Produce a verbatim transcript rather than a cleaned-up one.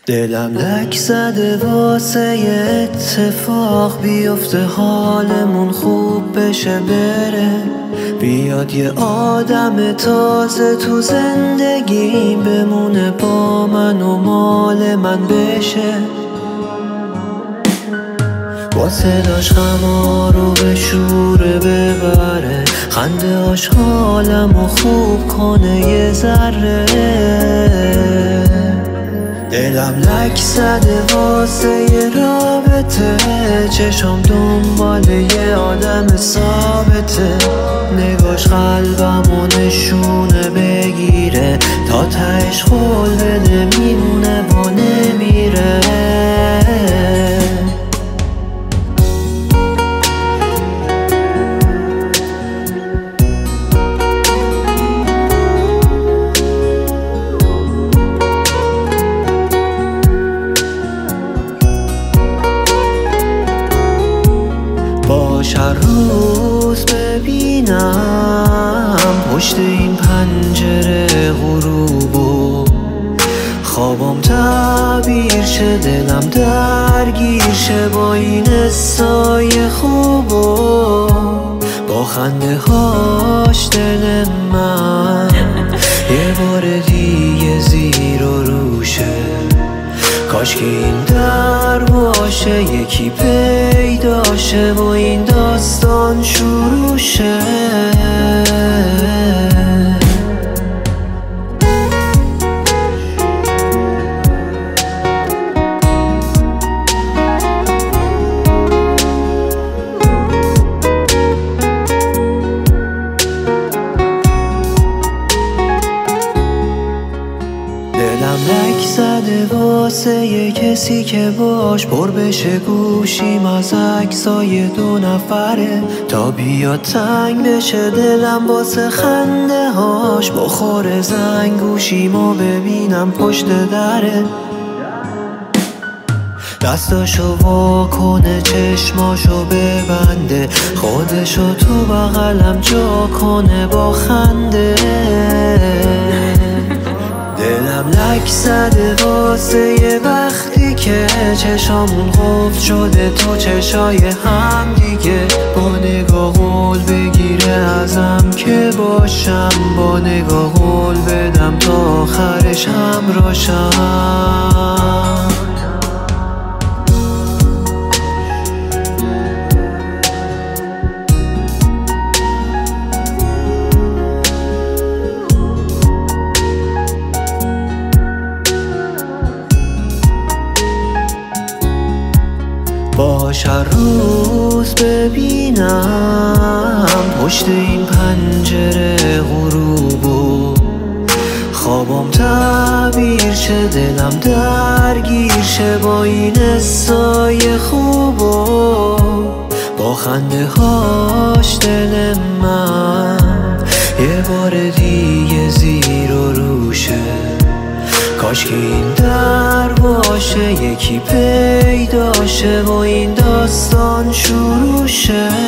دلم لک زده واسه یه اتفاق بیفته، حالمون خوب بشه بره، بیاد یه آدم تازه تو زندگیم بمونه، با من و مال من بشه. با صداش غما رو به شوره ببره، خنده هاش حالمو خوب کنه یه ذره. دلم لک زده واسه یه رابطه، چشم دنبال یه آدم ثابته، نگاش قلبمو نشونه بگیره، تا تهش قول بده میمونه و نمیره. باش هر روز ببینم پشت این پنجره غروبو، خوابم تعبیر شه، دلم درگیر شه با این حسای خوبو، با خنده هاش دل من یه بار دیگه زیر و روشه. کاش که این در باشه یکی پیداشه و این داستان شروع شه. دلم لک زده واسه یه کسی که باش پر بشه گوشیم از عکسای دو نفره، تا بیاد تنگ بشه دلم واسه خنده هاش، بخوره زنگ گوشیمو ببینم پشت دره، دستاشو وا کنه چشماشو ببنده، خودشو تو بغلم جا کنه با خنده. دلم لک زده واسه یه وقتی که چشامون قفل شده تو چشای هم دیگه، با نگاه قول بگیره ازم که باشم، با نگاه قول بدم تا آخرش همراشم. باش هر روز ببینم پشت این پنجره غروبو، خوابم تعبیر شه، دلم درگیر شه با این حسای خوبو، با خنده هاش دل من یه بار دیگه زیر و روشه. کاش که این در باشه یکی پیداشه و این داستان شروع شه.